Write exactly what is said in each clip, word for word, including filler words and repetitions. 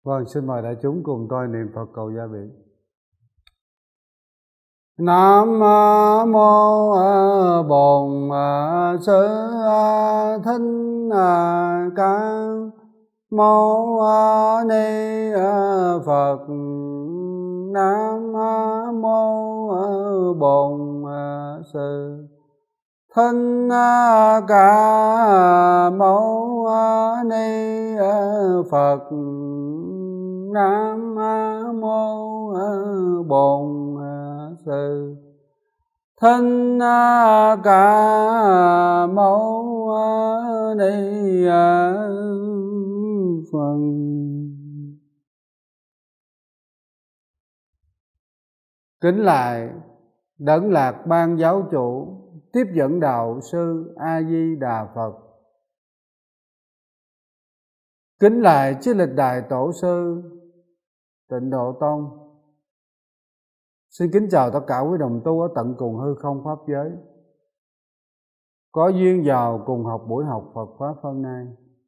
Vâng, xin mời đại chúng cùng tôi niệm Phật cầu gia vị. Nam mô Bổn Sư Thích Ca Mâu Ni Phật. Nam mô Bổn Sư Thích Ca Mâu Ni Phật. Nam mô Bổn Sư Thích Ca Mâu Ni Phật. Kính lại Đấng Lạc Ban Giáo Chủ, tiếp dẫn đạo sư A Di Đà Phật. Kính lại chư lịch đại tổ sư Tịnh Độ Tông. Xin kính chào tất cả quý đồng tu ở tận cùng hư không pháp giới, có duyên vào cùng học buổi học Phật Pháp hôm nay.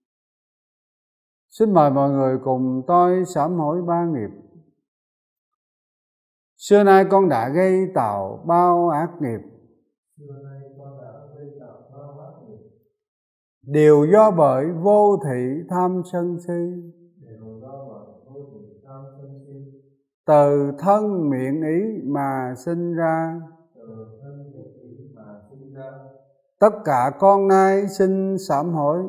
Xin mời mọi người cùng tôi sám hối ba nghiệp. Xưa nay con đã gây tạo bao ác nghiệp, đều do bởi vô thị tham sân si, từ thân miệng ý mà sinh ra. Tất cả con nay xin sám hối.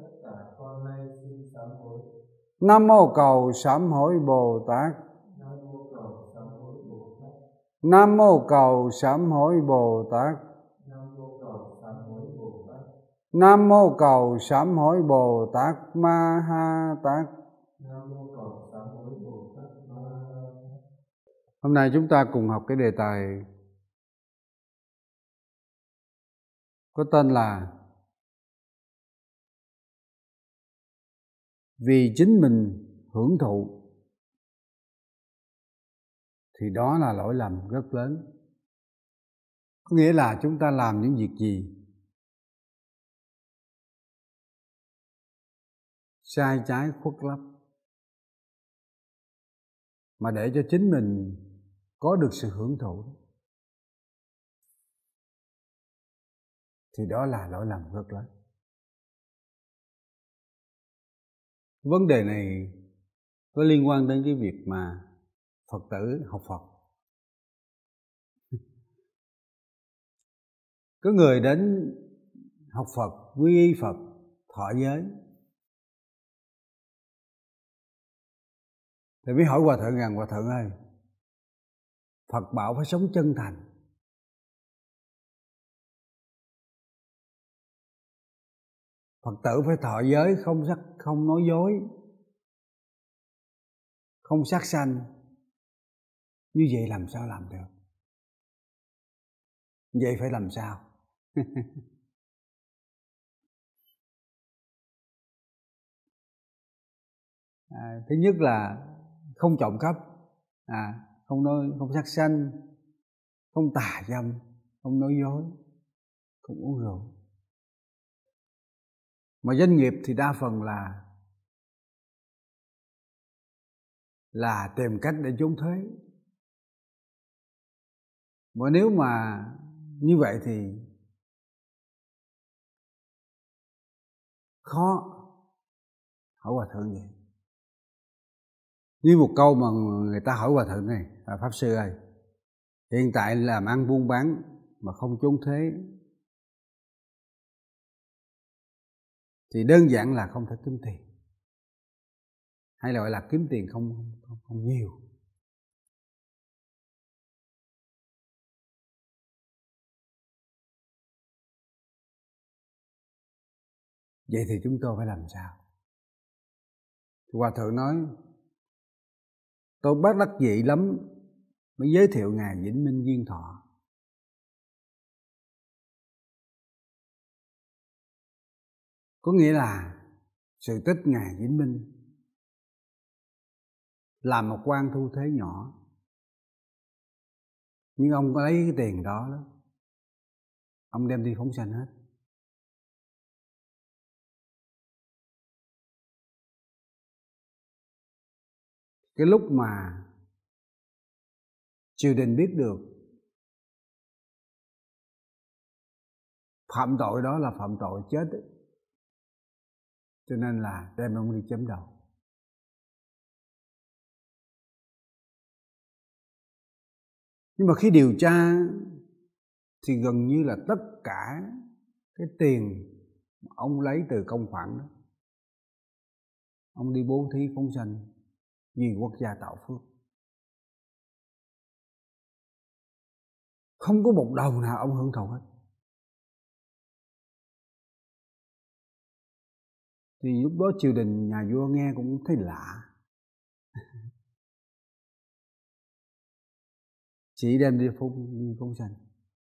Nam mô cầu sám hối Bồ Tát. Nam mô cầu sám hối Bồ Tát. Nam mô cầu sám hối Bồ Tát Ma Ha Tát. Hôm nay chúng ta cùng học cái đề tài có tên là vì chính mình hưởng thụ thì đó là lỗi lầm rất lớn. Có nghĩa là chúng ta làm những việc gì sai trái khuất lấp mà để cho chính mình có được sự hưởng thụ thì đó là lỗi lầm rất lớn. Vấn đề này có liên quan đến cái việc mà Phật tử học Phật. Có người đến học Phật, quy y Phật, thọ giới, thì mới hỏi Hòa Thượng rằng: Hòa Thượng ơi, Phật bảo phải sống chân thành, Phật tử phải thọ giới không sắc, không nói dối, không sát sanh. Như vậy làm sao làm được? Vậy phải làm sao? à, Thứ nhất là không trộm cắp, à, không nói, không sát sanh, không tà dâm, không nói dối, không uống rượu. Mà doanh nghiệp thì đa phần là là tìm cách để trốn thuế. Mà nếu mà như vậy thì khó. Hỏi Hòa Thượng vậy. Như một câu mà người ta hỏi Hòa Thượng này: à, Pháp Sư ơi, hiện tại làm ăn buôn bán mà không trốn thuế thì đơn giản là không thể kiếm tiền, hay là gọi là kiếm tiền không, không, không nhiều. Vậy thì chúng tôi phải làm sao? Thì Hòa Thượng nói: tôi bất đắc dĩ lắm mới giới thiệu Ngài Vĩnh Minh Viên Thọ. Có nghĩa là sự tích Ngài Vĩnh Minh làm một quan thu thế nhỏ, nhưng ông có lấy cái tiền đó, đó ông đem đi phóng sanh hết. cái lúc mà triều đình biết được phạm tội đó là phạm tội chết ấy, cho nên là đem ông đi chém đầu. Nhưng mà khi điều tra thì gần như là tất cả cái tiền ông lấy từ công khoản đó, ông đi bố thí phóng sanh vì quốc gia tạo phước. Không có một đồng nào ông hưởng thụ hết. Thì lúc đó triều đình nhà vua nghe cũng thấy lạ. Chỉ đem đi phóng đi phóng sanh.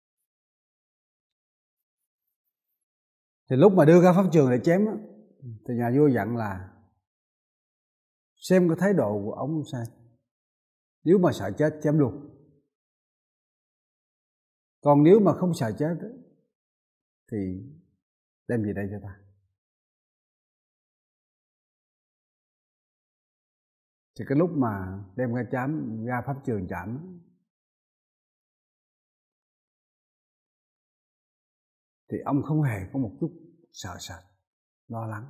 Thì lúc mà đưa ra pháp trường để chém á, thì nhà vua dặn là xem cái thái độ của ông sao. Nếu mà sợ chết chém luôn. Còn nếu mà không sợ chết thì đem về đây cho ta. Thì cái lúc mà đem ra chám, ra pháp trường chạm, thì ông không hề có một chút sợ sệt, lo lắng.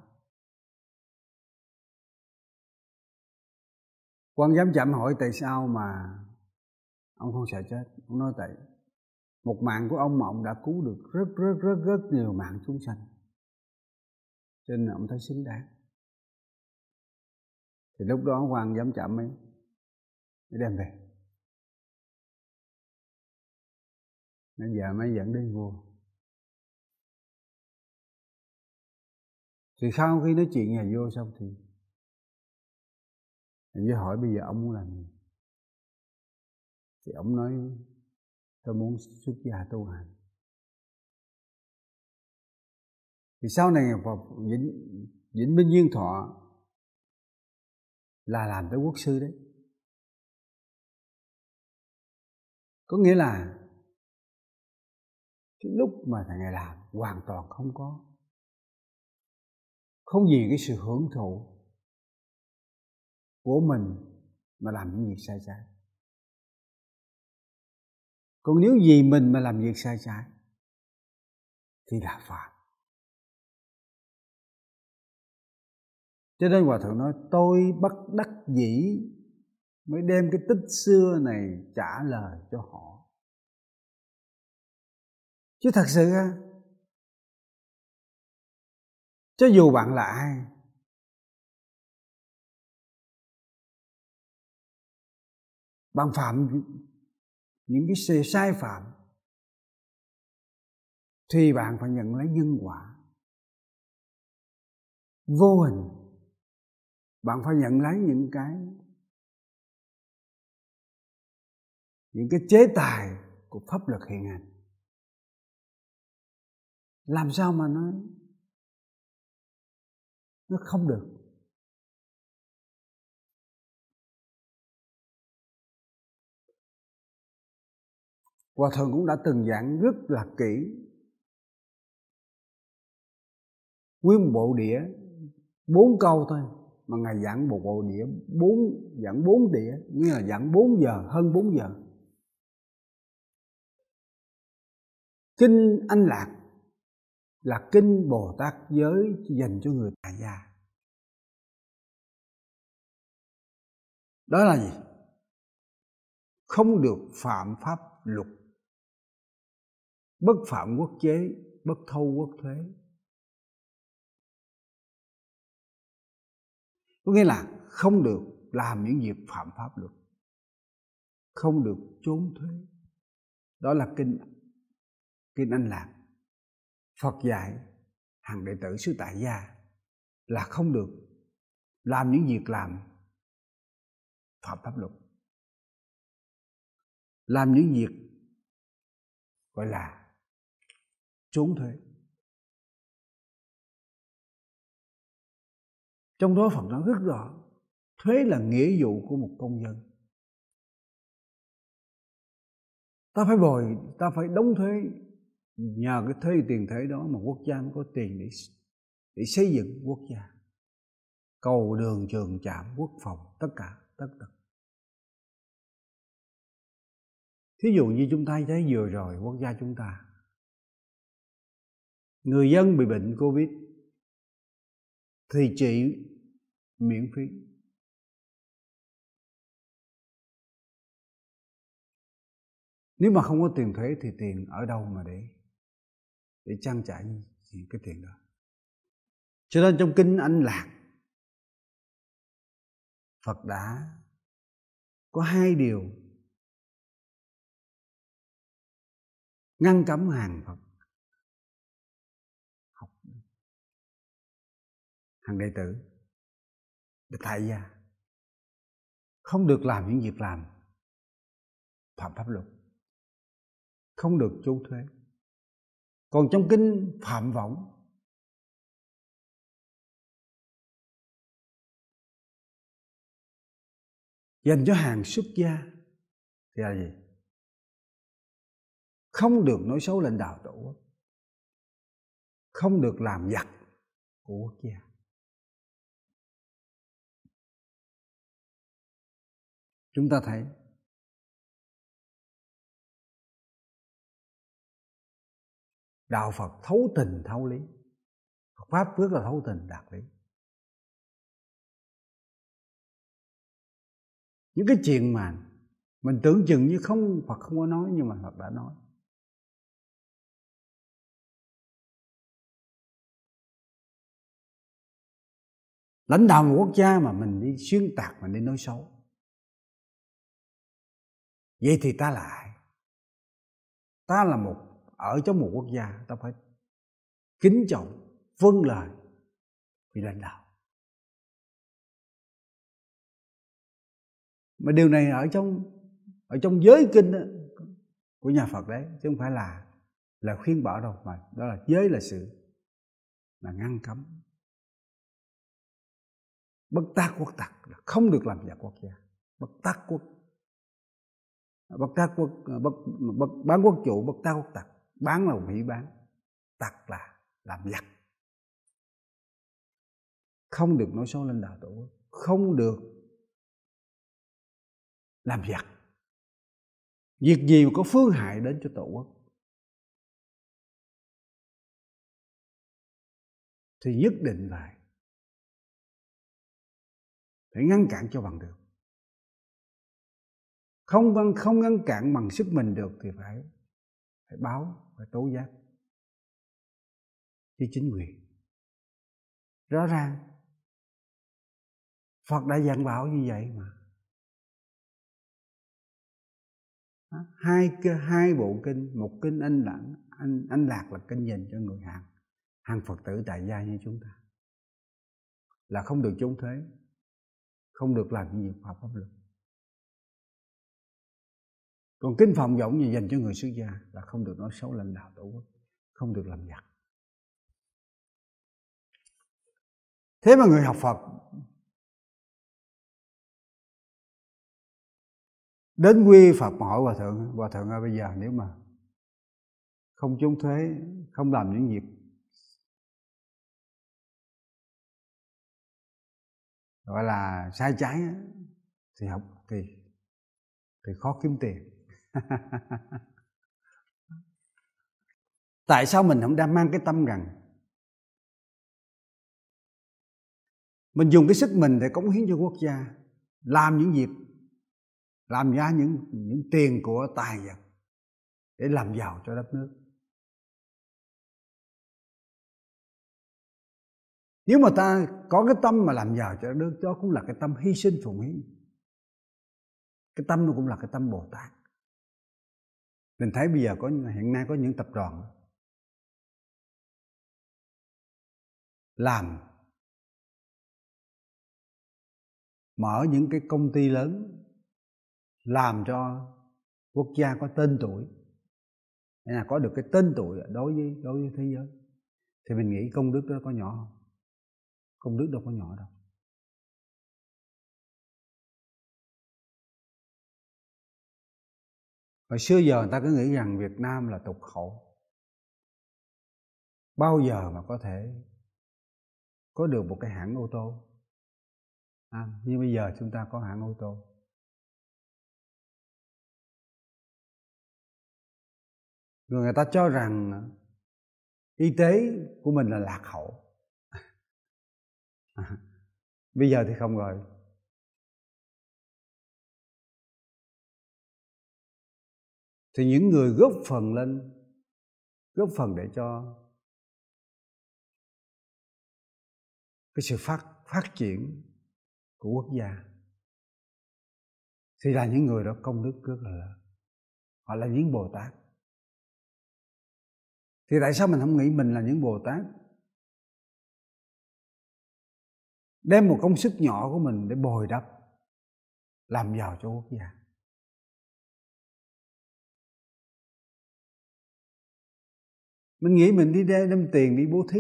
Quan giám chạm hỏi tại sao mà ông không sợ chết. Ông nói tại một mạng của ông mà ông đã cứu được rất rất rất rất nhiều mạng chúng sanh, cho nên ông thấy xứng đáng. Thì lúc đó quan giám chạm mới đem về. Nên giờ mới dẫn đến vua. Thì sau khi nói chuyện nhà vua xong thì nhà vua hỏi bây giờ ông muốn làm gì? Thì ông nói tôi muốn xuất gia tu hành. Thì sau này vào Vĩnh, Vĩnh Binh Duyên Thọ là làm tới quốc sư đấy. Có nghĩa là cái lúc mà thằng này làm hoàn toàn không có, không vì cái sự hưởng thụ của mình mà làm những việc sai trái. Còn nếu vì mình mà làm việc sai trái thì là phạm. Cho nên Hòa Thượng nói tôi bất đắc dĩ mới đem cái tích xưa này trả lời cho họ. Chứ thật sự á, cho dù bạn là ai, bạn phạm những cái sai phạm thì bạn phải nhận lấy nhân quả. Vô hình bạn phải nhận lấy những cái những cái chế tài của pháp luật hiện hành. Làm sao mà nói nó không được? Hòa Thượng cũng đã từng giảng rất là kỹ. Nguyên một bộ đĩa bốn câu thôi mà Ngài giảng một bộ đĩa bốn giảng bốn đĩa, nghĩa là giảng bốn giờ, hơn bốn giờ. Kinh Anh Lạc là kinh Bồ Tát giới dành cho người tại gia. Đó là gì? Không được phạm pháp luật, bất phạm quốc chế, bất thâu quốc thuế. Có nghĩa là không được làm những việc phạm pháp luật, không được trốn thuế. Đó là kinh kinh Anh Lạc. Phật dạy hàng đệ tử xứ tại gia là không được làm những việc làm phạm pháp luật, làm những việc gọi là trốn thuế. Trong đó Phật nói rất rõ, thuế là nghĩa vụ của một công dân. Ta phải bồi, ta phải đóng thuế. Nhờ cái thuế tiền thuế đó mà quốc gia mới có tiền để, để xây dựng quốc gia. Cầu đường trường trạm quốc phòng tất cả. tất tật. Thí dụ như chúng ta thấy vừa rồi quốc gia chúng ta, người dân bị bệnh Covid thì trị miễn phí. Nếu mà không có tiền thuế thì tiền ở đâu mà để để trang trải những cái tiền đó. Cho nên trong kinh Anh Lạc, Phật đã có hai điều ngăn cấm hàng Phật học, hàng đệ tử, tại gia không được làm những việc làm phạm pháp luật, không được trốn thuế. Còn trong kinh Phạm Võng dành cho hàng xuất gia thì là gì? Không được nói xấu lãnh đạo tổ quốc, không được làm giặc của quốc gia. Chúng ta thấy đạo Phật thấu tình thấu lý, Phật pháp rất là thấu tình đạt lý. Những cái chuyện mà mình tưởng chừng như không, Phật không có nói, nhưng mà Phật đã nói. Lãnh đạo một quốc gia mà mình đi xuyên tạc, mình đi nói xấu, vậy thì ta là ai? Ta là một ở trong một quốc gia, ta phải kính trọng, vâng lời vị lãnh đạo. Mà điều này ở trong ở trong giới kinh đó, của nhà Phật đấy, chứ không phải là là khuyên bảo đâu, mà đó là giới là sự là ngăn cấm. Bất tác quốc tặc là không được làm giặc quốc gia. Bất tác quốc bất tác quốc bất, bất bán quốc chủ, bất tác quốc tặc. Bán là hủy bán, tặc là làm giặc. Không được nói xấu lãnh đạo tổ quốc, không được làm giặc. Việc gì mà có phương hại đến cho tổ quốc thì nhất định phải phải ngăn cản cho bằng được. Không không ngăn cản bằng sức mình được thì phải phải báo, phải tố giác với chính quyền. Rõ ràng Phật đã dặn bảo như vậy mà. Hai hai bộ kinh, một kinh Anh Lạc, anh Anh Lạc là kinh dành cho người hàng hàng Phật tử tại gia như chúng ta, là không được trốn thuế, không được làm những việc phạm pháp luật. Còn kinh Phạm Võng thì dành cho người xuất gia, là không được nói xấu lãnh đạo tổ quốc, không được làm giặc. Thế mà người học Phật đến quy Phật mà hỏi Hòa Thượng, Hòa Thượng ơi, bây giờ nếu mà không trốn thuế, không làm những việc gọi là sai trái thì học thì thì khó kiếm tiền. Tại sao mình không đang mang cái tâm rằng mình dùng cái sức mình để cống hiến cho quốc gia, làm những việc, làm ra những những tiền của tài vật để làm giàu cho đất nước. Nếu mà ta có cái tâm mà làm giàu cho đất nước, đó cũng là cái tâm hy sinh phụng hiến. Cái tâm nó cũng là cái tâm Bồ Tát. Mình thấy bây giờ có hiện nay có những tập đoàn làm mở những cái công ty lớn, làm cho quốc gia có tên tuổi, để là có được cái tên tuổi đối với đối với thế giới, thì mình nghĩ công đức đó có nhỏ không? Công đức đâu có nhỏ đâu. Hồi xưa giờ người ta cứ nghĩ rằng Việt Nam là tục hậu, bao giờ mà có thể có được một cái hãng ô tô, À, như bây giờ chúng ta có hãng ô tô. Rồi người ta cho rằng y tế của mình là lạc hậu. À, bây giờ thì không rồi. Thì những người góp phần lên, góp phần để cho cái sự phát, phát triển của quốc gia thì là những người đó công đức rất là lớn. Họ là những Bồ Tát. Thì tại sao mình không nghĩ mình là những Bồ Tát? Đem một công sức nhỏ của mình để bồi đắp, làm giàu cho quốc gia. Mình nghĩ mình đi đem tiền đi bố thí.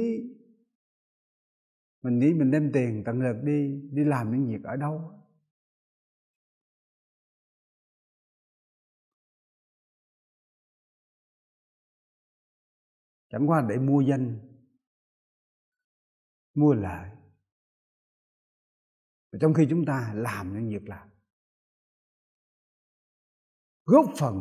Mình nghĩ mình đem tiền tận lực đi đi làm những việc ở đâu. Chẳng qua để mua danh, mua lợi. Trong khi chúng ta làm những việc làm, góp phần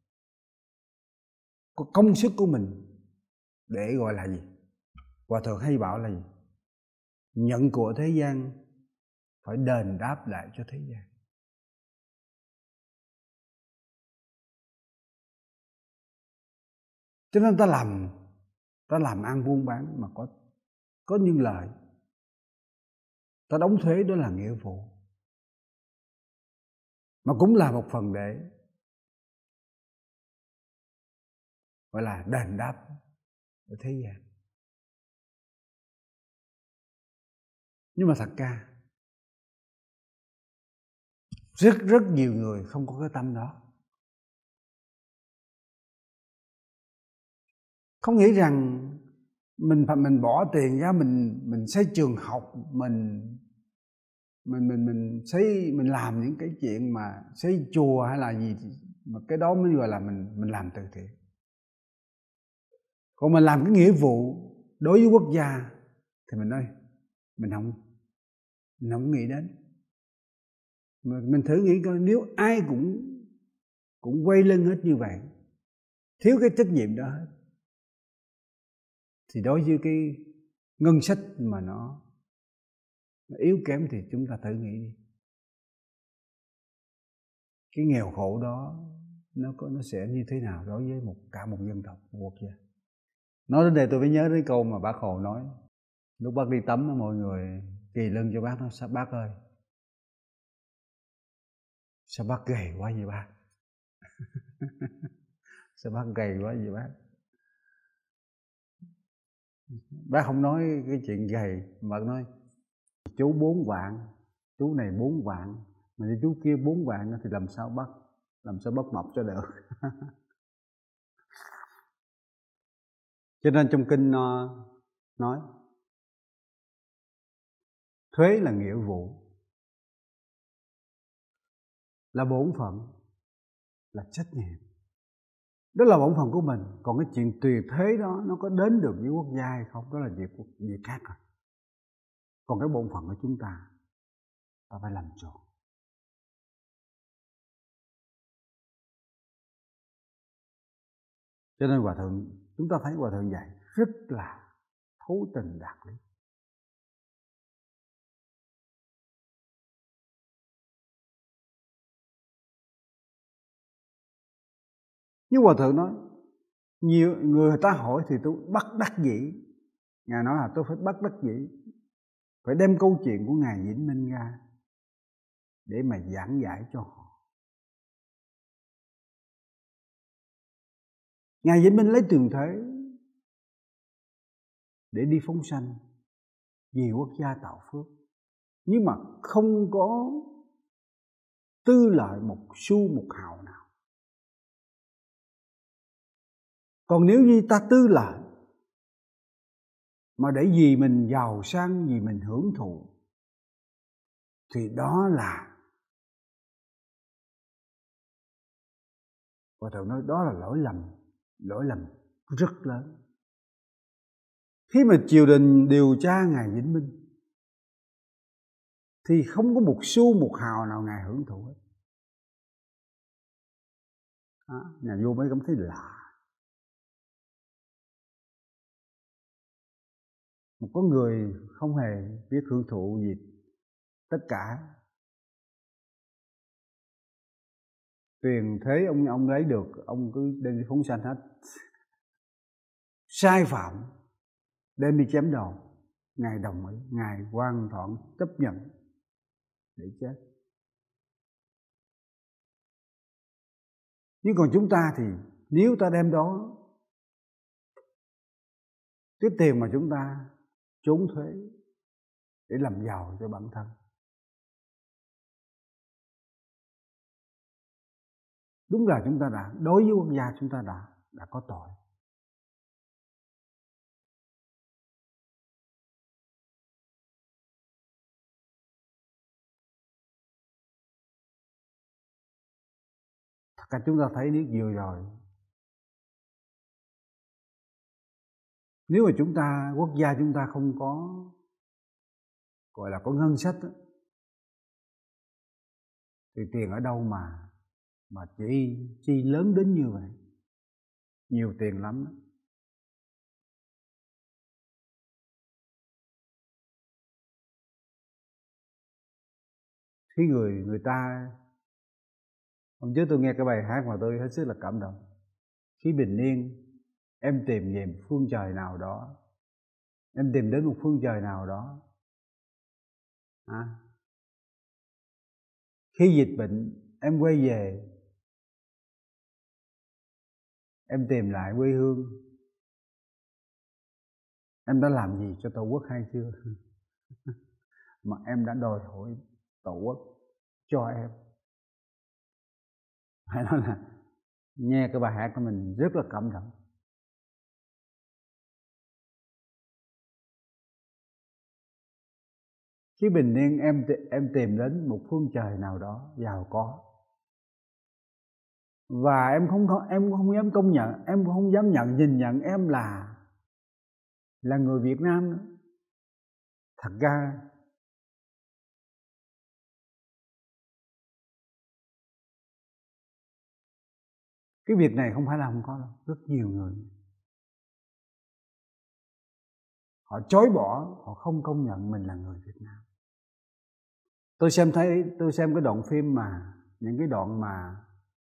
có công sức của mình để gọi là gì? Hòa thượng hay bảo là gì? Nhận của thế gian phải đền đáp lại cho thế gian. Cho nên ta làm ta làm ăn buôn bán mà có có những lợi, ta đóng thuế, đó là nghĩa vụ, mà cũng là một phần để gọi là đền đáp cho thế gian. Nhưng mà thật ra rất rất nhiều người không có cái tâm đó. Không nghĩ rằng mình phải mình bỏ tiền ra mình mình xây trường học, mình mình mình mình xây mình làm những cái chuyện mà xây chùa hay là gì mà cái đó mới gọi là mình mình làm từ thiện. Còn mình làm cái nghĩa vụ đối với quốc gia thì mình nói mình không mình không nghĩ đến. Mình, mình thử nghĩ coi, nếu ai cũng cũng quay lưng hết như vậy, thiếu cái trách nhiệm đó hết, thì đối với cái ngân sách mà nó, nó yếu kém thì chúng ta thử nghĩ đi. Cái nghèo khổ đó nó có nó sẽ như thế nào đối với một cả một dân tộc, một quốc gia. Nói đến đây tôi mới nhớ đến câu mà Bác Hồ nói lúc bác đi tắm, mọi người kỳ lưng cho bác, nó sao bác ơi, sao bác gầy quá vậy bác? Sao bác gầy quá vậy bác? Bác không nói cái chuyện gầy mà nói chú bốn vạn, chú này bốn vạn, mà như chú kia bốn vạn thì làm sao bác làm sao bác mập cho được. Cho nên trong kinh nó nói thuế là nghĩa vụ, là bổn phận, là trách nhiệm. Đó là bổn phận của mình. Còn cái chuyện tùy thuế đó nó có đến được với quốc gia hay không, đó là việc việc khác rồi. Còn cái bổn phận của chúng ta, ta phải làm tròn. Cho nên Hòa Thượng, chúng ta thấy Hòa Thượng dạy rất là thấu tình đạt lý. Nhưng Hòa Thượng nói, nhiều người ta hỏi thì tôi bất đắc dĩ. Ngài nói là tôi phải bất đắc dĩ, phải đem câu chuyện của Ngài Vĩnh Minh ra để mà giảng giải cho họ. Ngài Vĩnh Minh lấy tiền thuế để đi phóng sanh vì quốc gia tạo phước, nhưng mà không có tư lợi một xu một hào nào. Còn nếu như ta tư lợi mà để vì mình giàu sang, vì mình hưởng thụ, thì đó là, Hòa Thượng nói đó là lỗi lầm, lỗi lầm rất lớn. Khi mà triều đình điều tra Ngài Vĩnh Minh thì không có một xu một hào nào Ngài hưởng thụ hết. Đó, nhà vua mới cảm thấy lạ. Một con người không hề biết hưởng thụ gì tất cả. Tiền thế ông ông lấy được, ông cứ đem đi phóng sanh hết. Sai phạm đem đi chém đầu, Ngài đồng ý, Ngài hoàn toàn chấp nhận để chết. Nhưng còn chúng ta thì nếu ta đem đó cái tiền mà chúng ta trốn thuế để làm giàu cho bản thân, đúng là chúng ta đã, đối với quốc gia chúng ta đã đã có tội. Thật ra chúng ta thấy biết vừa rồi, nếu mà chúng ta, quốc gia chúng ta không có gọi là có ngân sách đó, thì tiền ở đâu mà mà chi chi lớn đến như vậy, nhiều tiền lắm đó. Khi người người ta, hôm trước tôi nghe cái bài hát mà tôi hết sức là cảm động. Khi bình yên em tìm về một phương trời nào đó, em tìm đến một phương trời nào đó. À, khi dịch bệnh em quay về, em tìm lại quê hương, em đã làm gì cho Tổ quốc hay chưa? Mà em đã đòi hỏi Tổ quốc cho em. Phải nói là nghe cái bài hát của mình rất là cảm động. Khi bình yên em em tìm đến một phương trời nào đó giàu có, và em không em không dám công nhận, em không dám nhận nhìn nhận em là là người Việt Nam nữa. Thật ra cái việc này không phải là không có đâu, rất nhiều người họ chối bỏ, họ không công nhận mình là người Việt Nam. Tôi xem thấy tôi xem cái đoạn phim mà những cái đoạn mà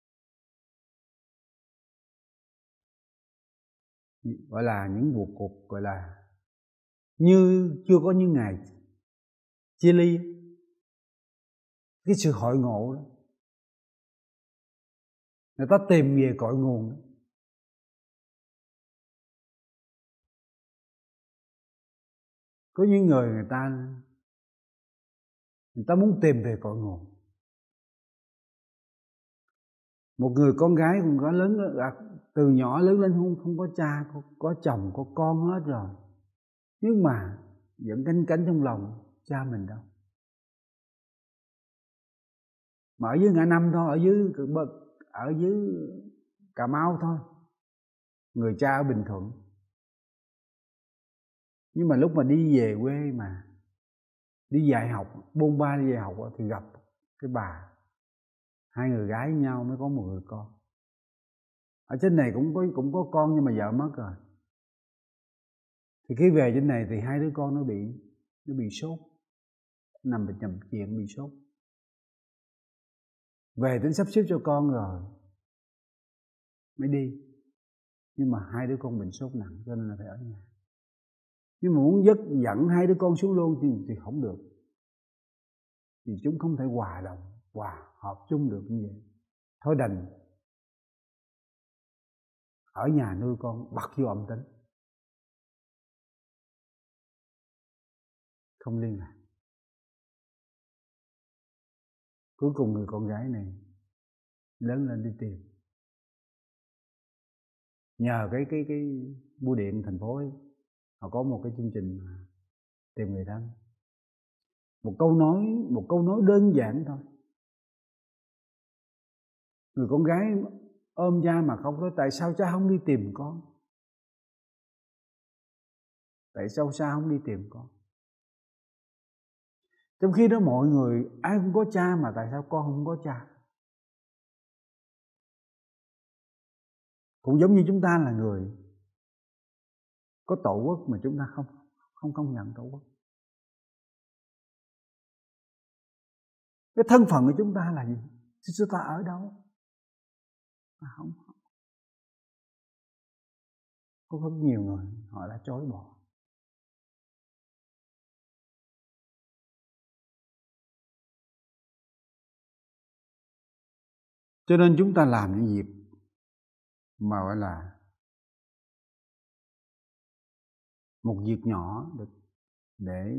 gọi là những vụ cuộc gọi là như chưa có những ngày chia ly, cái sự hội ngộ đó, người ta tìm về cội nguồn đó. Có những người người ta người ta muốn tìm về cội nguồn. Một người con gái cũng có lớn từ nhỏ lớn lên không không có cha, có, có chồng, có con hết rồi, nhưng mà vẫn canh cánh trong lòng cha mình đâu. Mà ở dưới ngã năm thôi, ở dưới ở dưới Cà Mau thôi, người cha ở Bình Thuận. Nhưng mà lúc mà đi về quê mà đi dạy học, bôn ba đi dạy học thì gặp cái bà, hai người gái với nhau mới có một người con. Ở trên này cũng có cũng có con nhưng mà vợ mất rồi. Thì khi về trên này thì hai đứa con nó bị nó bị sốt, nằm bệnh nằm viện bị sốt. Về tính sắp xếp cho con rồi mới đi, nhưng mà hai đứa con bệnh sốt nặng cho nên là phải ở nhà. Nhưng mà muốn dắt dẫn hai đứa con xuống luôn thì, thì không được, vì chúng không thể hòa đồng, hòa hợp chung được như vậy. Thôi đành ở nhà nuôi con, bắt vô âm tính, không liên lạc. Cuối cùng người con gái này lớn lên đi tìm, nhờ cái cái cái bưu điện thành phố ấy, họ có một cái chương trình mà tìm người thân. Một câu nói một câu nói đơn giản thôi, người con gái ôm cha mà không nói tại sao cha không đi tìm con, tại sao cha không đi tìm con. Trong khi đó mọi người ai cũng có cha, mà tại sao con không có cha? Cũng giống như chúng ta là người có tổ quốc mà chúng ta không không công nhận tổ quốc. Cái thân phận của chúng ta là gì? Chúng ta ở đâu? À, không. Có rất nhiều người họ đã chối bỏ. Cho nên chúng ta làm những việc mà gọi là một việc nhỏ để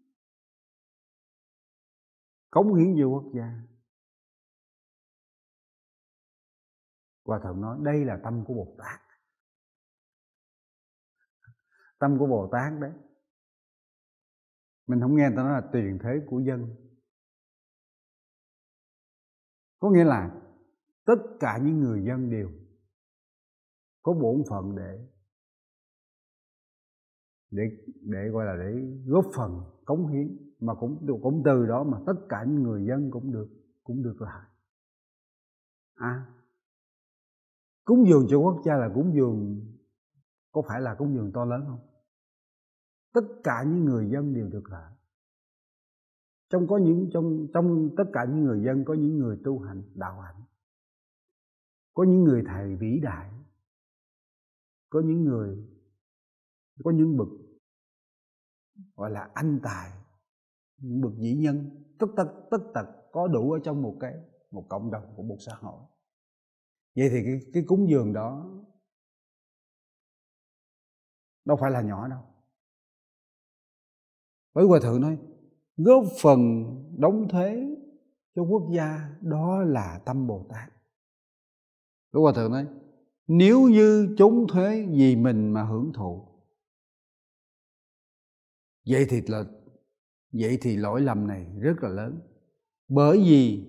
cống hiến cho quốc gia. Hòa thượng nói đây là tâm của Bồ Tát. Tâm của Bồ Tát đấy. Mình không nghe người ta nói là tiền thế của dân. Có nghĩa là tất cả những người dân đều có bổn phận để để để gọi là để góp phần cống hiến, mà cũng cũng từ đó mà tất cả những người dân cũng được cũng được lợi. À, cúng dường cho quốc gia là cúng dường, có phải là cúng dường to lớn không? Tất cả những người dân đều được lợi. Trong có những trong trong tất cả những người dân có những người tu hành đạo hạnh, có những người thầy vĩ đại, có những người có những bậc gọi là anh tài, những bậc vĩ nhân, tất tất tất tật có đủ ở trong một cái một cộng đồng của một xã hội. Vậy thì cái cái cúng dường đó đâu phải là nhỏ đâu. Bởi Hòa thượng nói góp phần đóng thế cho quốc gia, đó là tâm Bồ Tát. Bởi Hòa thượng nói nếu như trốn thuế vì mình mà hưởng thụ, vậy thì là vậy thì lỗi lầm này rất là lớn. Bởi vì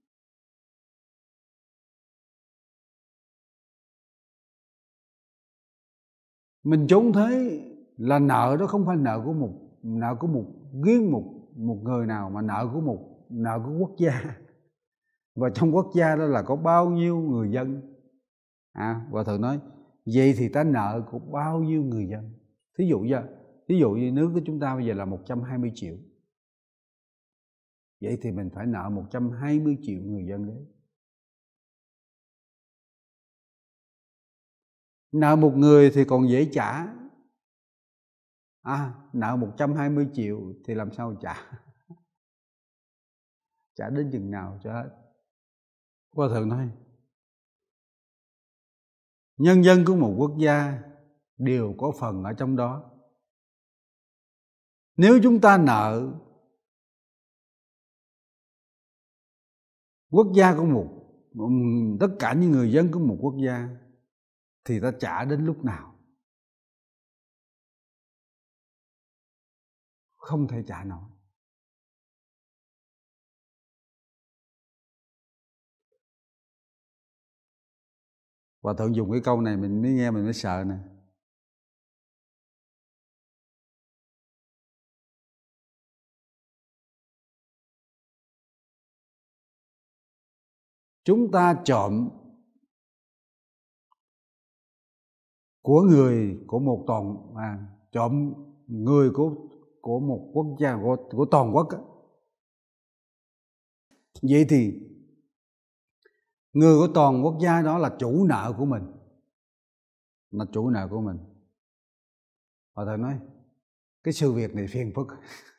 mình trốn thuế là nợ, đó không phải nợ của một nợ của một riêng một một người nào, mà nợ của một nợ của quốc gia. Và trong quốc gia đó là có bao nhiêu người dân? À, Hòa thượng nói vậy thì ta nợ của bao nhiêu người dân? Thí dụ như thí dụ như nước của chúng ta bây giờ là một trăm hai mươi triệu. Vậy thì mình phải nợ một trăm hai mươi triệu người dân đấy. Nợ một người thì còn dễ trả. À, nợ một trăm hai mươi triệu thì làm sao trả? Trả đến chừng nào cho hết? Hòa thượng nói nhân dân của một quốc gia đều có phần ở trong đó. Nếu chúng ta nợ quốc gia của một tất cả những người dân của một quốc gia thì ta trả đến lúc nào? Không thể trả nổi. Hòa thượng dùng cái câu này mình mới nghe mình mới sợ nè. Chúng ta trộm của người của một toàn à, trộm người của của một quốc gia, của, của toàn quốc á. Vậy thì người của toàn quốc gia đó là chủ nợ của mình, là chủ nợ của mình. Hòa thượng nói cái sự việc này phiền phức.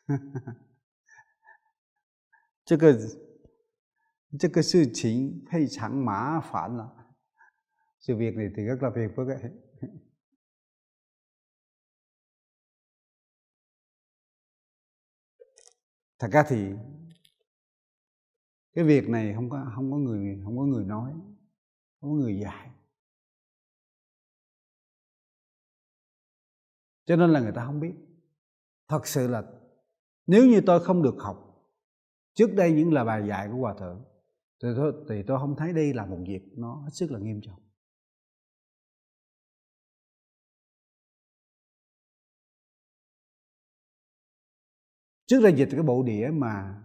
Chứ cái chứ cái sự chính非常麻烦了. Sự việc này thì rất là phiền phức ấy. Thật ra thì cái việc này không có không có người không có người nói, không có người dạy. Cho nên là người ta không biết. Thật sự là nếu như tôi không được học trước đây những lời bài dạy của Hòa thượng thì tôi, thì tôi không thấy đây là một việc nó hết sức là nghiêm trọng. Trước đây dịch cái bộ đĩa mà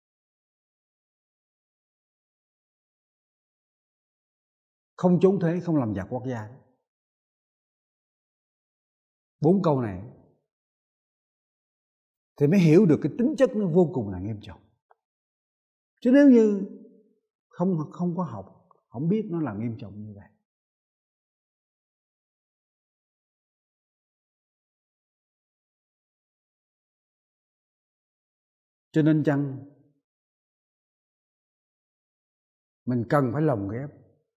không trốn thuế, không làm giặc quốc gia. Bốn câu này thì mới hiểu được cái tính chất nó vô cùng là nghiêm trọng. Chứ nếu như không không có học, không biết nó là nghiêm trọng như vậy. Cho nên chăng mình cần phải lồng ghép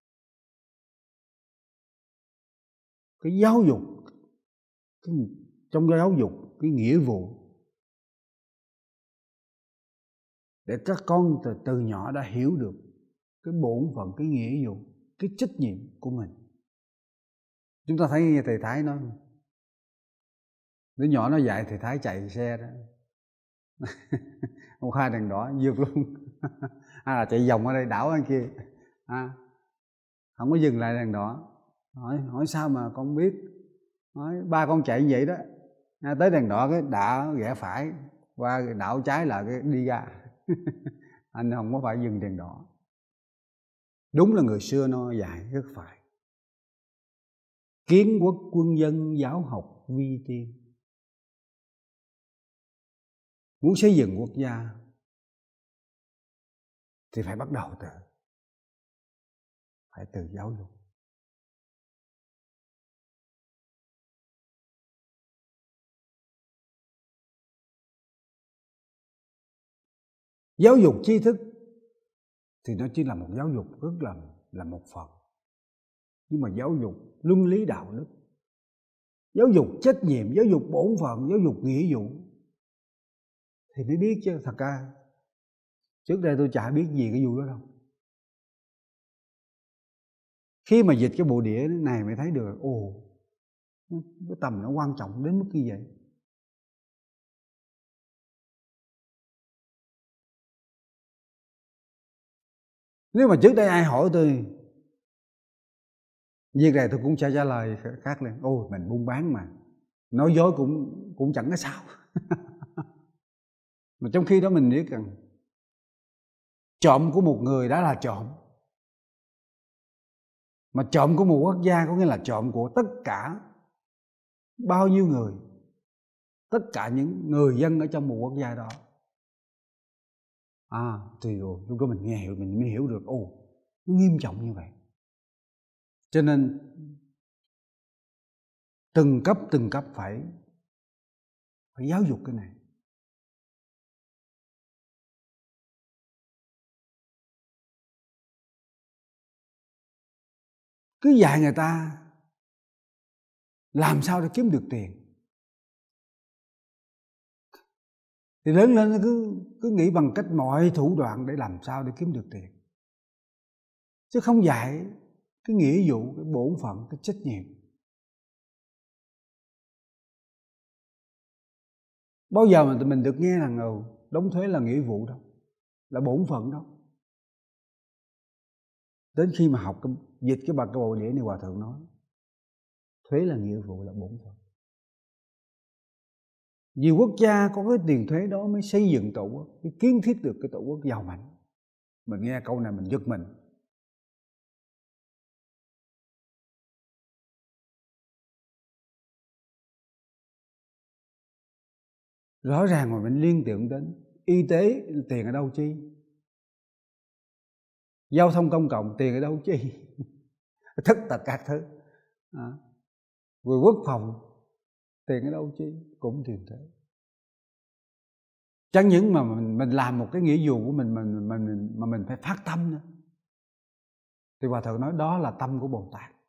cái giáo dục, cái, trong giáo dục cái nghĩa vụ, để các con từ, từ nhỏ đã hiểu được cái bổn phận, cái nghĩa vụ, cái trách nhiệm của mình. Chúng ta thấy nghe thầy Thái nói, đứa nhỏ nó dạy thầy Thái chạy xe đó, một hai đèn đỏ vượt luôn, hay là chạy vòng ở đây đảo ở kia, à, không có dừng lại đèn đỏ. Hỏi, hỏi sao mà con biết? Nói ba con chạy vậy đó, tới đèn đỏ cái đã rẽ phải, qua đảo trái là cái đi ra. Anh không có phải dừng đèn đỏ. Đúng là người xưa nó dạy rất phải. Kiến quốc quân dân giáo học vi tiên. Muốn xây dựng quốc gia thì phải bắt đầu từ phải từ giáo dục. Giáo dục tri thức thì nó chỉ là một giáo dục rất là là một phần. Nhưng mà giáo dục luân lý đạo đức, giáo dục trách nhiệm, giáo dục bổn phận, giáo dục nghĩa vụ thì mới biết chứ. Thật ra trước đây tôi chả biết gì cái vụ đó đâu. Khi mà dịch cái bộ đĩa này mới thấy được, ồ, cái tầm nó quan trọng đến mức như vậy. Nếu mà trước đây ai hỏi tôi việc này, tôi cũng sẽ trả lời khác lên. Ôi, mình buôn bán mà, nói dối cũng cũng chẳng có sao. Mà trong khi đó mình biết rằng trộm của một người đã là trộm, mà trộm của một quốc gia có nghĩa là trộm của tất cả bao nhiêu người, tất cả những người dân ở trong một quốc gia đó. À, thì rồi lúc đó mình nghe hiểu, mình mới hiểu được, ồ, nó nghiêm trọng như vậy. Cho nên từng cấp từng cấp phải phải giáo dục cái này. Cứ dạy người ta làm sao để kiếm được tiền, thì lớn lên nó cứ cứ nghĩ bằng cách mọi thủ đoạn để làm sao để kiếm được tiền, chứ không dạy cái nghĩa vụ, cái bổn phận, cái trách nhiệm. Bao giờ mà mình được nghe rằng ừ, đóng thuế là nghĩa vụ đâu, là bổn phận đâu. Đến khi mà học cái, dịch cái bài cái bộ đĩa này, Hòa Thượng nói thuế là nghĩa vụ, là bổn phận. Nhiều quốc gia có cái tiền thuế đó mới xây dựng tổ quốc, mới kiến thiết được cái tổ quốc giàu mạnh. Mình nghe câu này mình giật mình. Rõ ràng mà mình liên tưởng đến y tế, tiền ở đâu chi? Giao thông công cộng, tiền ở đâu chi? Tất cả các thứ. À, rồi quốc phòng, tiền ở đâu chi? Cũng tiền thuế. Chẳng những mà mình, mình làm một cái nghĩa vụ của mình, mình, mình mà mình phải phát tâm nữa. Thì Hòa Thượng nói đó là tâm của Bồ Tát.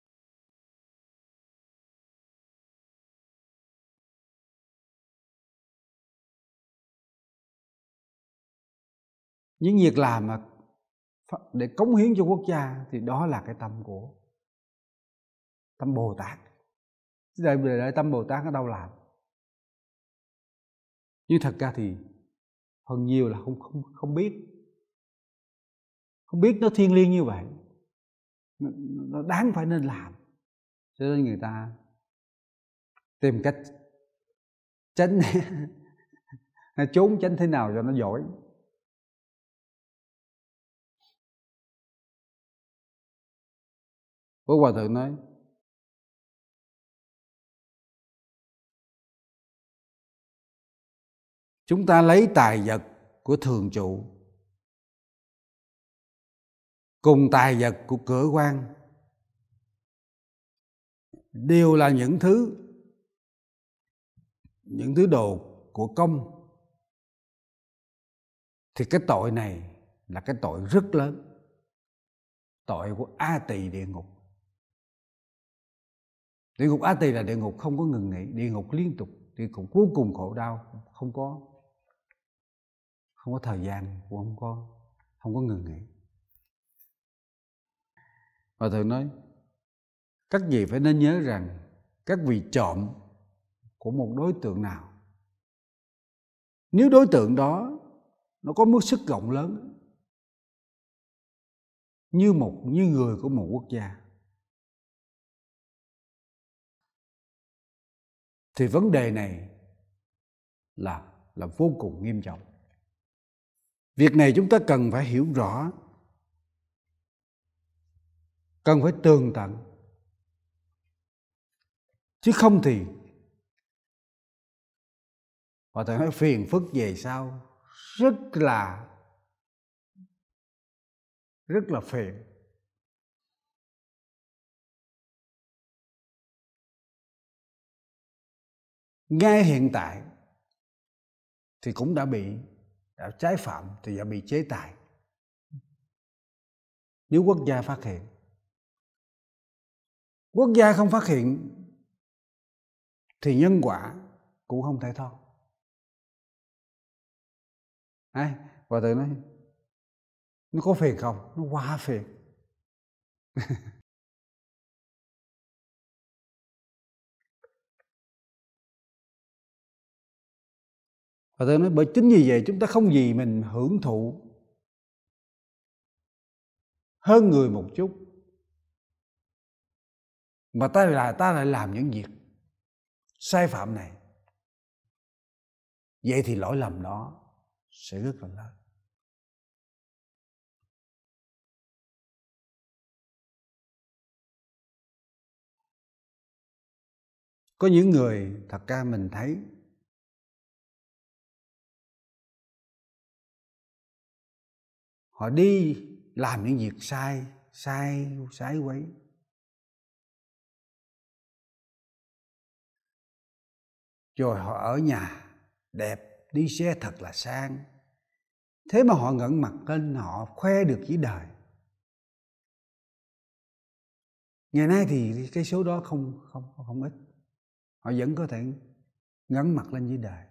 Những việc làm mà để cống hiến cho quốc gia thì đó là cái tâm của tâm Bồ Tát. Để, để tâm Bồ Tát ở đâu làm? Nhưng thật ra thì phần nhiều là không không không biết, không biết nó thiêng liêng như vậy, nó, nó đáng phải nên làm, cho nên người ta tìm cách tránh né Hay trốn tránh thế nào cho nó giỏi. Với Hòa Thượng nói, chúng ta lấy tài vật của thường trụ cùng tài vật của cửa quan, đều là những thứ những thứ đồ của công, thì cái tội này là cái tội rất lớn, tội của A Tỳ địa ngục. Địa ngục A Tỳ là địa ngục không có ngừng nghỉ, địa ngục liên tục, địa ngục vô cùng khổ đau, không có không có thời gian, cũng không có không có ngừng nghỉ. Hòa Thượng nói, các vị phải nên nhớ rằng các vị trộm của một đối tượng nào, nếu đối tượng đó nó có mức sức rộng lớn như một như người của một quốc gia, thì vấn đề này là là vô cùng nghiêm trọng. Việc này chúng ta cần phải hiểu rõ, cần phải tường tận, chứ không thì Hòa Thượng nói phiền phức về sau rất là rất là phiền. Ngay hiện tại thì cũng đã bị đã trái phạm, thì đã bị chế tài. Nếu quốc gia phát hiện, quốc gia không phát hiện thì nhân quả cũng không thể thoát. À, Hòa Thượng nói nó có phiền không? Nó quá phiền. Hòa Thượng nói bởi chính vì vậy chúng ta không gì mình hưởng thụ hơn người một chút, mà ta là ta lại làm những việc sai phạm này, vậy thì lỗi lầm đó sẽ rất là lớn. Có những người thật ra mình thấy họ đi làm những việc sai, sai, sai quấy, rồi họ ở nhà đẹp, đi xe thật là sang, thế mà họ ngẩng mặt lên họ khoe được với đời. Ngày nay thì cái số đó không không không ít, họ vẫn có thể ngẩng mặt lên với đời.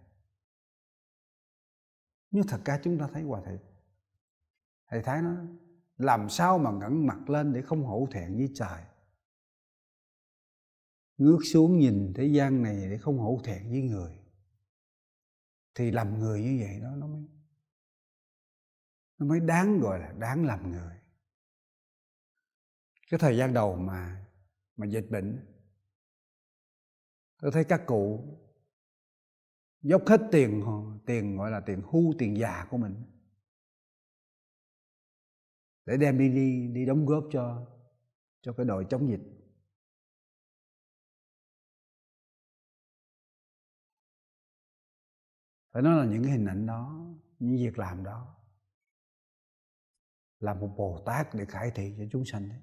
Nhưng thật ra chúng ta thấy Hòa Thượng Thầy Thái nói, làm sao mà ngẩng mặt lên để không hổ thẹn với trời, ngước xuống nhìn thế gian này để không hổ thẹn với người, thì làm người như vậy đó nó mới nó mới đáng gọi là đáng làm người. Cái thời gian đầu mà mà dịch bệnh, tôi thấy các cụ dốc hết tiền tiền gọi là tiền hưu, tiền già của mình để đem đi đi đi đóng góp cho cho cái đội chống dịch. Phải nói là những cái hình ảnh đó, những việc làm đó là một Bồ Tát để khải thị cho chúng sanh đấy.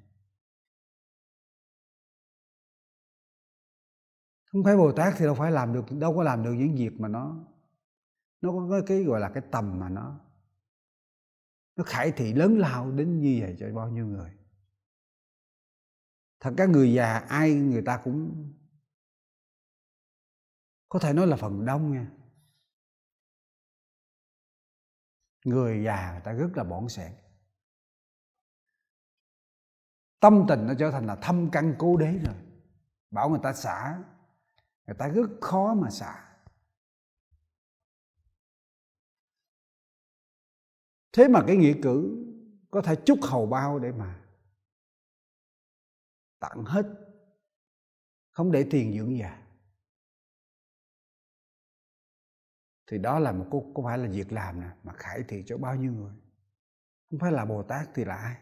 Không phải Bồ Tát thì đâu phải làm được, đâu có làm được những việc mà nó nó có cái gọi là cái tầm mà nó nó khải thị lớn lao đến như vậy cho bao nhiêu người. Thật ra người già ai người ta cũng có thể nói là phần đông nha, người già người ta rất là bỏn sẻn, tâm tình nó trở thành là thâm căn cố đế rồi. Bảo người ta xả, người ta rất khó mà xả. Thế mà cái nghĩa cử có thể chúc hầu bao để mà tặng hết, không để tiền dưỡng già, thì đó là một có, có phải là việc làm nè mà khải thị cho bao nhiêu người. Không phải là Bồ Tát thì là ai?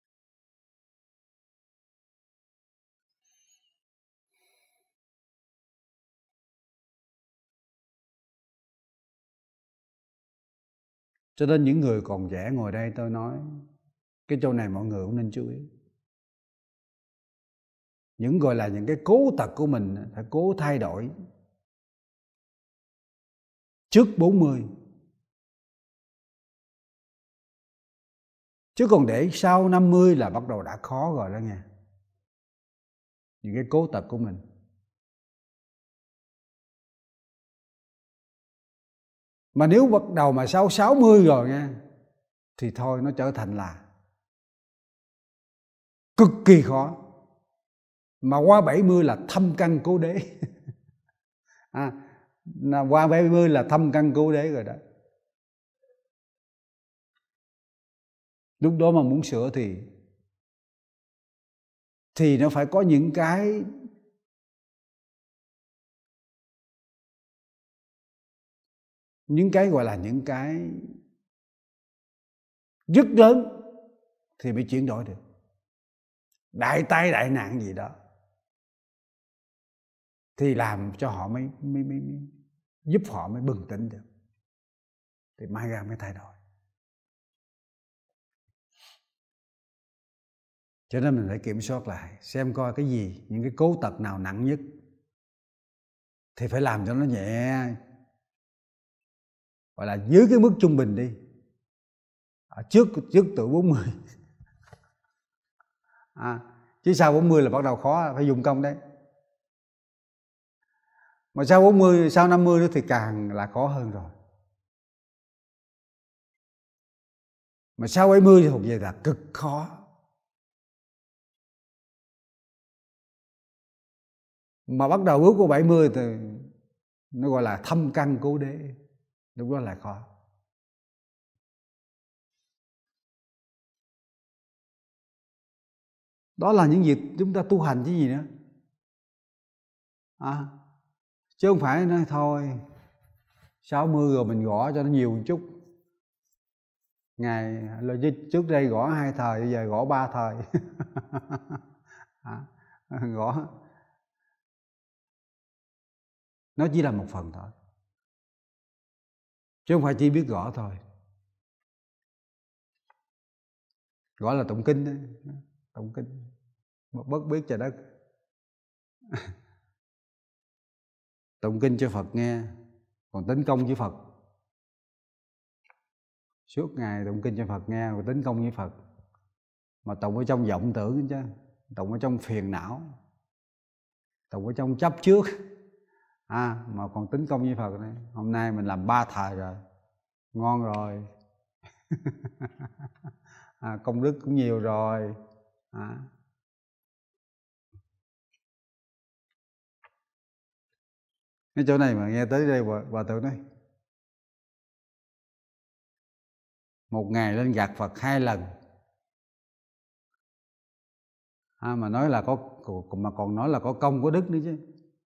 Cho nên những người còn trẻ ngồi đây tôi nói cái chỗ này mọi người cũng nên chú ý. Những gọi là những cái cố tật của mình phải cố thay đổi trước bốn mươi. Chứ còn để sau năm mươi là bắt đầu đã khó rồi đó nghe. Những cái cố tật của mình. Mà nếu bắt đầu mà sau sáu mươi rồi nghe, thì thôi nó trở thành là cực kỳ khó. Mà qua bảy mươi là thâm căn cố đế. à, qua bảy mươi là thâm căn cố đế rồi đó. Lúc đó mà muốn sửa thì thì nó phải có những cái những cái gọi là những cái rất lớn thì mới chuyển đổi được. Đại tai đại nạn gì đó thì làm cho họ mới, mới, mới, mới giúp họ mới bừng tỉnh được, thì mai ra mới thay đổi. Cho nên mình phải kiểm soát lại, xem coi cái gì, những cái cố tật nào nặng nhất thì phải làm cho nó nhẹ, gọi là dưới cái mức trung bình đi, à, trước trước tuổi bốn mươi. à, chứ sau bốn mươi là bắt đầu khó, phải dùng công đấy. Mà sau bốn mươi, sau năm mươi nữa thì càng là khó hơn rồi. Mà sau bảy mươi thì thuộc về là cực khó. Mà bắt đầu bước qua bảy mươi thì nó gọi là thâm căn cố đế, lúc đó là khó. Đó là những việc chúng ta tu hành chứ gì nữa. À, chứ không phải nói thôi sáu mươi rồi mình gõ cho nó nhiều một chút. Ngày là trước đây gõ hai thời, bây giờ gõ ba thời. à, gõ nó chỉ là một phần thôi, chứ không phải chỉ biết gõ thôi. Gõ là tụng kinh đấy, tụng kinh bất biết trời đất. Tụng kinh cho Phật nghe, còn tính công với Phật. Suốt ngày tụng kinh cho Phật nghe, rồi tính công với Phật. Mà tụng ở trong vọng tưởng chứ, tụng ở trong phiền não, tụng ở trong chấp trước. À, mà còn tính công với Phật này. Hôm nay mình làm ba thời rồi, ngon rồi. à, công đức cũng nhiều rồi. À. Cái chỗ này mà nghe tới đây bà, bà tự nói một ngày lên gạt Phật hai lần. À, mà nói là có, mà còn nói là có công có đức nữa chứ.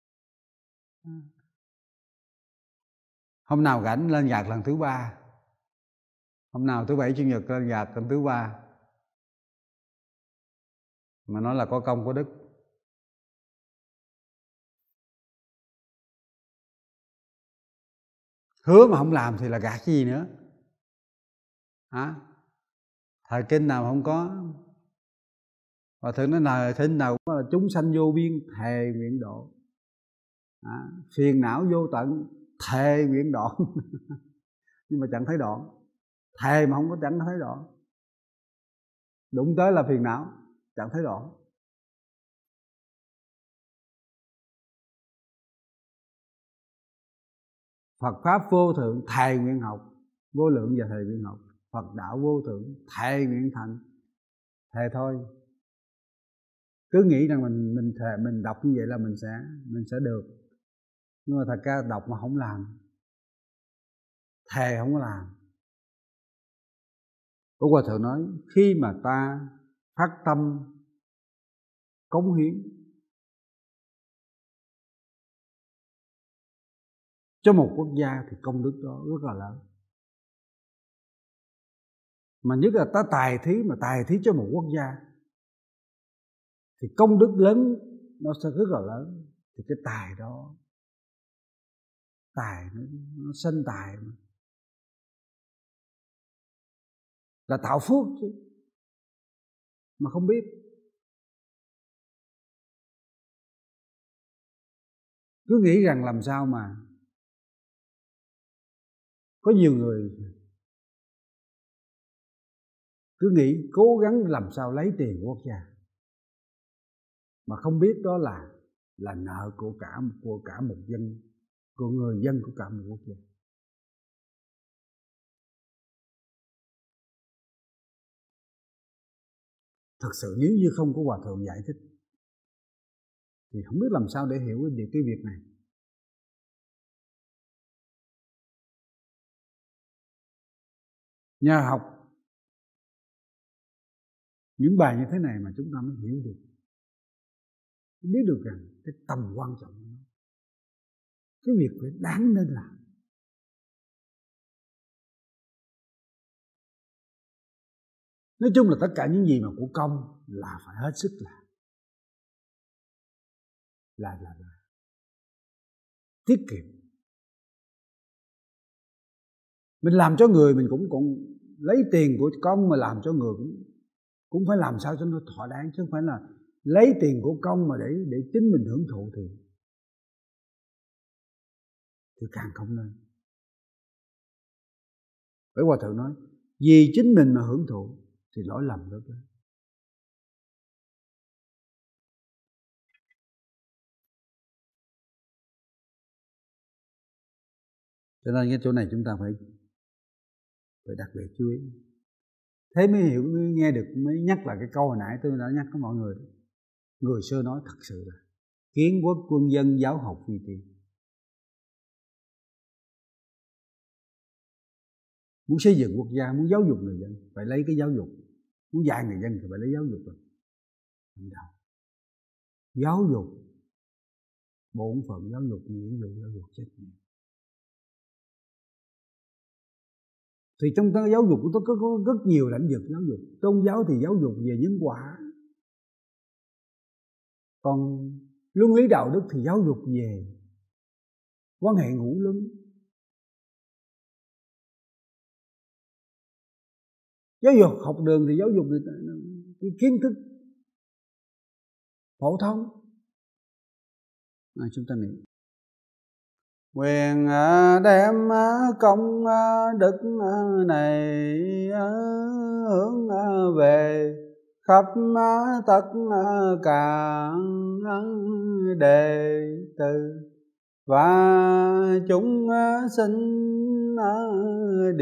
Hôm nào rảnh lên gạt lần thứ ba, hôm nào thứ bảy chủ nhật lên gạt lần thứ ba, mà nói là có công có đức. Hứa mà không làm thì là gạt cái gì nữa. Hả? Thời kinh nào không có. Và thượng nói là kinh nào cũng là chúng sanh vô biên thề nguyện độ. À, phiền não vô tận thề nguyện đoạn. Nhưng mà chẳng thấy đoạn. Thề mà không có chẳng thấy đoạn. Đụng tới là phiền não, chẳng thấy đoạn. Phật pháp vô thượng thề nguyện học, vô lượng và thề nguyện học. Phật đạo vô thượng thề nguyện thành. Thề thôi. Cứ nghĩ rằng mình mình thề, mình đọc như vậy là mình sẽ mình sẽ được. Nhưng mà thật ra đọc mà không làm, thề không có làm. Có Hòa Thượng nói khi mà ta phát tâm cống hiến, cho một quốc gia thì công đức đó rất là lớn. Mà nhất là ta tài thí, mà tài thí cho một quốc gia thì công đức lớn, nó sẽ rất là lớn. Thì cái tài đó, tài nó, nó sanh tài mà, là tạo phước chứ, mà không biết. Cứ nghĩ rằng làm sao mà có nhiều người cứ nghĩ cố gắng làm sao lấy tiền của quốc gia, mà không biết đó là là nợ của cả của cả một dân, của người dân của cả một quốc gia. Thật sự nếu như không có Hòa Thượng giải thích thì không biết làm sao để hiểu được cái việc này. Nhờ học những bài như thế này mà chúng ta mới hiểu được, biết được rằng cái tầm quan trọng của nó, cái việc phải đáng nên làm. Nói chung là tất cả những gì mà của công là phải hết sức làm, là là là tiết kiệm. Mình làm cho người mình cũng cũng lấy tiền của công mà làm cho người cũng cũng phải làm sao cho nó thỏa đáng, chứ không phải là lấy tiền của công mà để để chính mình hưởng thụ thì thì càng không nên. Bởi Hòa Thượng nói vì chính mình mà hưởng thụ thì lỗi lầm rất lớn. Cho nên cái chỗ này chúng ta phải phải đặc biệt chú ý. Thế mới hiểu, mới nghe được, mới nhắc lại cái câu hồi nãy tôi đã nhắc với mọi người. Người xưa nói thật sự là kiến quốc quân dân giáo học vì tiền. Muốn xây dựng quốc gia, muốn giáo dục người dân phải lấy cái giáo dục, muốn dạy người dân thì phải lấy giáo dục rồi. Giáo dục bổn phận, giáo dục nghĩa vụ, giáo dục trách nhiệm. Thì trong cái giáo dục của tôi có, có rất nhiều lĩnh vực giáo dục. Tôn giáo thì giáo dục về nhân quả, còn luân lý đạo đức thì giáo dục về quan hệ ngũ luân. Giáo dục học đường thì giáo dục người ta cái kiến thức phổ thông. À, chúng ta nghĩ quyền đem công đức này hướng về khắp tất cả đệ tử, và chúng sinh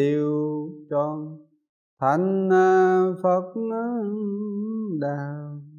đều tròn thành Phật đạo.